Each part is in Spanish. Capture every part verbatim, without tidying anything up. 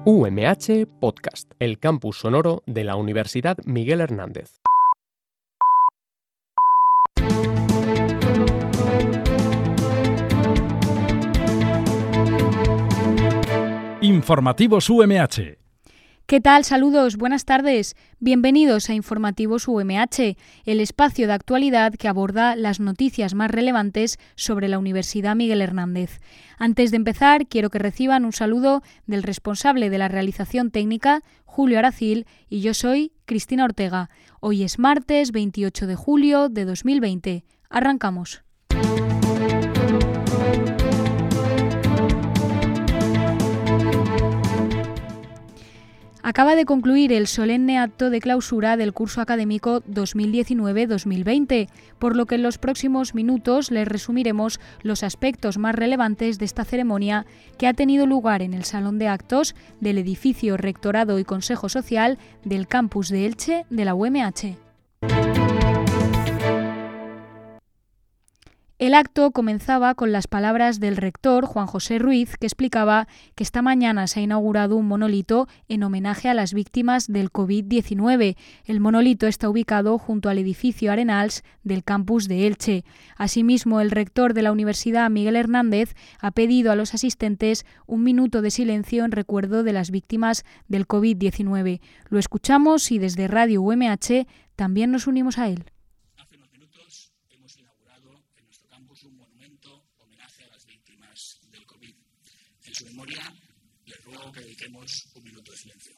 U M H Podcast, el campus sonoro de la Universidad Miguel Hernández. Informativos U M H. ¿Qué tal? Saludos, buenas tardes. Bienvenidos a Informativos U M H, el espacio de actualidad que aborda las noticias más relevantes sobre la Universidad Miguel Hernández. Antes de empezar, quiero que reciban un saludo del responsable de la realización técnica, Julio Aracil, y yo soy Cristina Ortega. Hoy es martes veintiocho de julio de dos mil veinte. Arrancamos. Acaba de concluir el solemne acto de clausura del curso académico dos mil diecinueve dos mil veinte, por lo que en los próximos minutos les resumiremos los aspectos más relevantes de esta ceremonia que ha tenido lugar en el Salón de Actos del edificio Rectorado y Consejo Social del campus de Elche de la U M H. El acto comenzaba con las palabras del rector, Juan José Ruiz, que explicaba que esta mañana se ha inaugurado un monolito en homenaje a las víctimas del covid diecinueve. El monolito está ubicado junto al edificio Arenals del campus de Elche. Asimismo, el rector de la Universidad Miguel Hernández ha pedido a los asistentes un minuto de silencio en recuerdo de las víctimas del covid diecinueve. Lo escuchamos y desde Radio U M H también nos unimos a él. En su memoria, les ruego que dediquemos un minuto de silencio.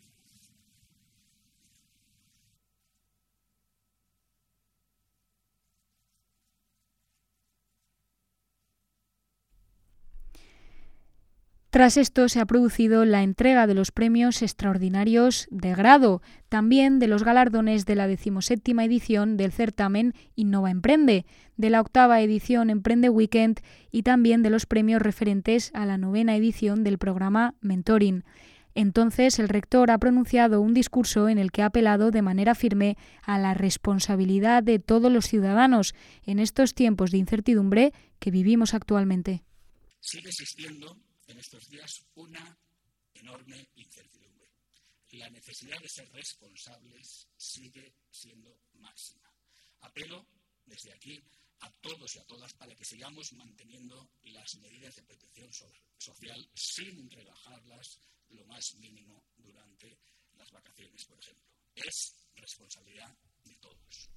Tras esto se ha producido la entrega de los premios extraordinarios de grado, también de los galardones de la decimoséptima edición del certamen Innova Emprende, de la octava edición Emprende Weekend y también de los premios referentes a la novena edición del programa Mentoring. Entonces, el rector ha pronunciado un discurso en el que ha apelado de manera firme a la responsabilidad de todos los ciudadanos en estos tiempos de incertidumbre que vivimos actualmente. Sigue existiendo en estos días una enorme incertidumbre. La necesidad de ser responsables sigue siendo máxima. Apelo desde aquí a todos y a todas para que sigamos manteniendo las medidas de protección social sin rebajarlas lo más mínimo durante las vacaciones, por ejemplo. Es responsabilidad de todos.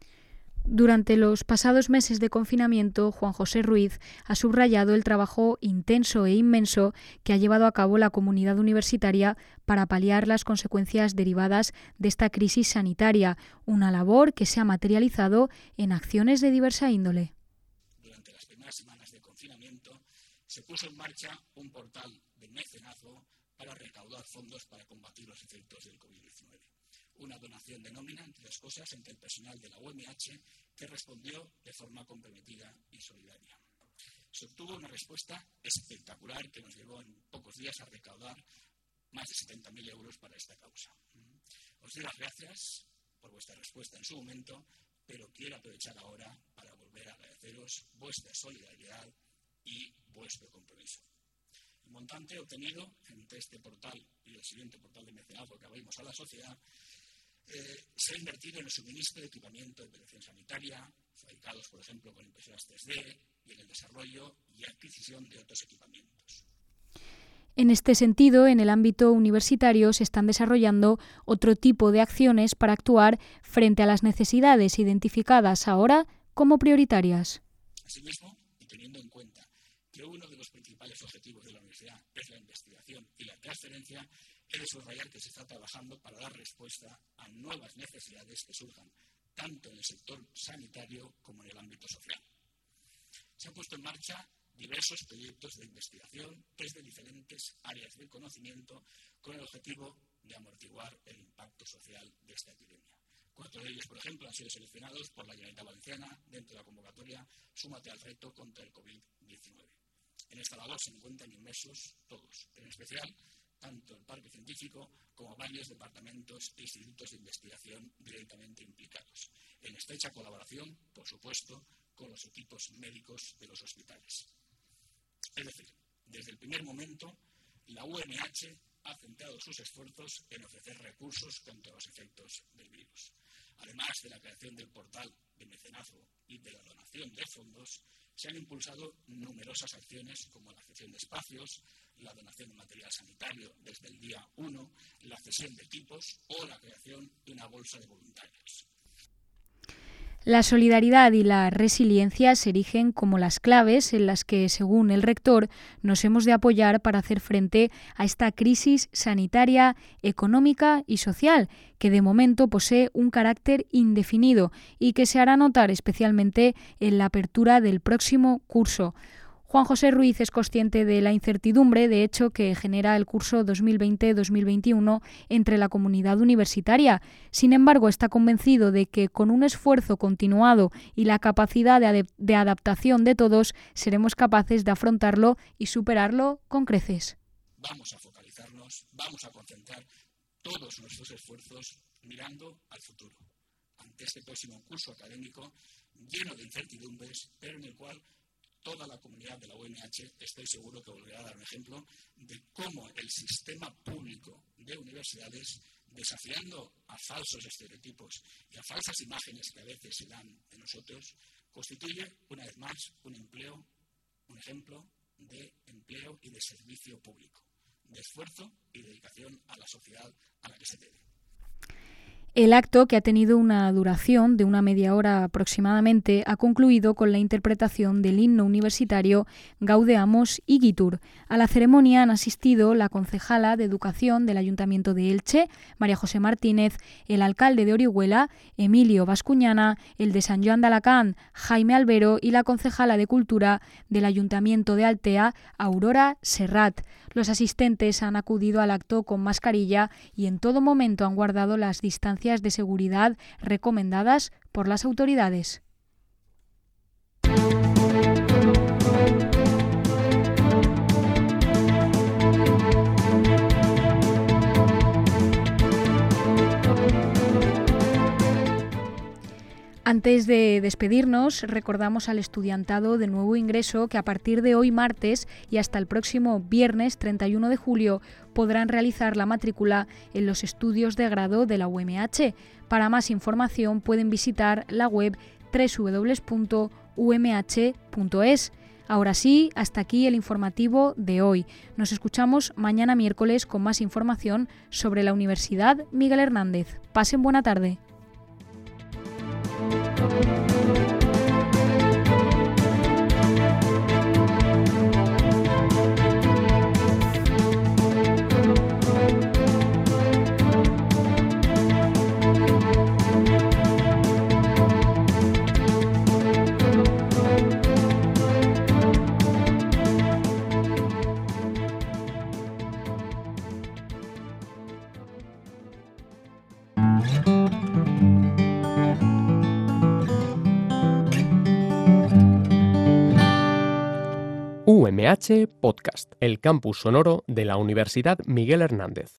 Durante los pasados meses de confinamiento, Juan José Ruiz ha subrayado el trabajo intenso e inmenso que ha llevado a cabo la comunidad universitaria para paliar las consecuencias derivadas de esta crisis sanitaria, una labor que se ha materializado en acciones de diversa índole. Durante las primeras semanas de confinamiento se puso en marcha un portal de mecenazgo para recaudar fondos para combatir los efectos del covid diecinueve. Una donación de nómina, entre otras cosas, entre el personal de la U M H, que respondió de forma comprometida y solidaria. Se obtuvo una respuesta espectacular que nos llevó en pocos días a recaudar más de setenta mil euros para esta causa. Os doy las gracias por vuestra respuesta en su momento, pero quiero aprovechar ahora para volver a agradeceros vuestra solidaridad y vuestro compromiso. El montante obtenido entre este portal y el siguiente portal de mecenazgo que abrimos a la sociedad Eh, se ha invertido en el suministro de equipamiento de protección sanitaria, fabricados, por ejemplo, con impresoras tres D, y en el desarrollo y adquisición de otros equipamientos. En este sentido, en el ámbito universitario se están desarrollando otro tipo de acciones para actuar frente a las necesidades identificadas ahora como prioritarias. Asimismo, y teniendo en cuenta que uno de los principales objetivos de la universidad es la investigación y la transferencia, he de subrayar que se está trabajando para dar respuesta a nuevas necesidades que surjan, tanto en el sector sanitario como en el ámbito social. Se han puesto en marcha diversos proyectos de investigación desde diferentes áreas del conocimiento con el objetivo de amortiguar el impacto social de esta epidemia. Cuatro de ellos, por ejemplo, han sido seleccionados por la Generalitat Valenciana dentro de la convocatoria Súmate al reto contra el covid diecinueve. En esta labor se encuentran inmersos todos, en especial tanto el parque científico como varios departamentos e institutos de investigación directamente implicados, en estrecha colaboración, por supuesto, con los equipos médicos de los hospitales. Es decir, desde el primer momento, la U M H ha centrado sus esfuerzos en ofrecer recursos contra los efectos del virus. Además de la creación del portal de mecenazgo y de la donación de fondos, se han impulsado numerosas acciones como la cesión de espacios, la donación de material sanitario desde el día uno, la cesión de equipos o la creación de una bolsa de voluntarios. La solidaridad y la resiliencia se erigen como las claves en las que, según el rector, nos hemos de apoyar para hacer frente a esta crisis sanitaria, económica y social, que de momento posee un carácter indefinido y que se hará notar especialmente en la apertura del próximo curso. Juan José Ruiz es consciente de la incertidumbre, de hecho, que genera el curso dos mil veinte dos mil veintiuno entre la comunidad universitaria. Sin embargo, está convencido de que con un esfuerzo continuado y la capacidad de, adep- de adaptación de todos, seremos capaces de afrontarlo y superarlo con creces. Vamos a focalizarnos, vamos a concentrar todos nuestros esfuerzos mirando al futuro, ante este próximo curso académico lleno de incertidumbres, pero en el cual toda la comunidad de la U M H, estoy seguro que volverá a dar un ejemplo de cómo el sistema público de universidades, desafiando a falsos estereotipos y a falsas imágenes que a veces se dan de nosotros, constituye, una vez más, un empleo, un ejemplo de empleo y de servicio público, de esfuerzo y dedicación a la sociedad a la que se debe. El acto, que ha tenido una duración de una media hora aproximadamente, ha concluido con la interpretación del himno universitario Gaudeamus Igitur. A la ceremonia han asistido la concejala de Educación del Ayuntamiento de Elche, María José Martínez, el alcalde de Orihuela, Emilio Bascuñana, el de San Joan de Alacant, Jaime Albero, y la concejala de Cultura del Ayuntamiento de Altea, Aurora Serrat. Los asistentes han acudido al acto con mascarilla y en todo momento han guardado las distancias de seguridad recomendadas por las autoridades. Antes de despedirnos, recordamos al estudiantado de nuevo ingreso que a partir de hoy martes y hasta el próximo viernes treinta y uno de julio podrán realizar la matrícula en los estudios de grado de la U M H. Para más información pueden visitar la web doble u doble u doble u punto u m h punto es. Ahora sí, hasta aquí el informativo de hoy. Nos escuchamos mañana miércoles con más información sobre la Universidad Miguel Hernández. Pasen buena tarde. U M H Podcast, el campus sonoro de la Universidad Miguel Hernández.